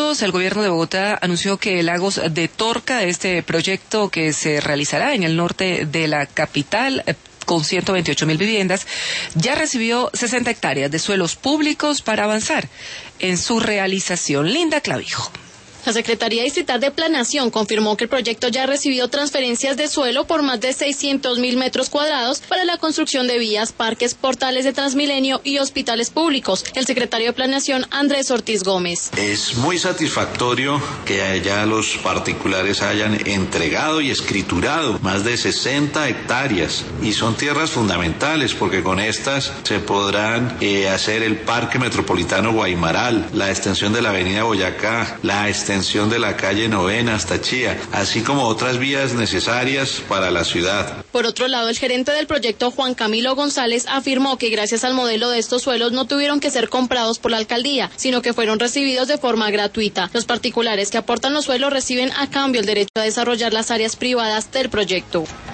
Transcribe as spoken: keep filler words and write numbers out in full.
minutos, el gobierno de Bogotá anunció que Lagos de Torca, este proyecto que se realizará en el norte de la capital, con ciento veintiocho mil viviendas, ya recibió sesenta hectáreas de suelos públicos para avanzar en su realización. Linda Clavijo. La Secretaría Distrital de Planeación confirmó que el proyecto ya ha recibido transferencias de suelo por más de seiscientos mil metros cuadrados para la construcción de vías, parques, portales de Transmilenio y hospitales públicos. El secretario de Planeación, Andrés Ortiz Gómez. Es muy satisfactorio que ya los particulares hayan entregado y escriturado más de sesenta hectáreas y son tierras fundamentales porque con estas se podrán eh, hacer el Parque Metropolitano Guaymaral, la extensión de la Avenida Boyacá, la extensión extensión de la calle Novena hasta Chía, así como otras vías necesarias para la ciudad. Por otro lado, el gerente del proyecto, Juan Camilo González, afirmó que gracias al modelo de estos suelos no tuvieron que ser comprados por la alcaldía, sino que fueron recibidos de forma gratuita. Los particulares que aportan los suelos reciben a cambio el derecho a desarrollar las áreas privadas del proyecto.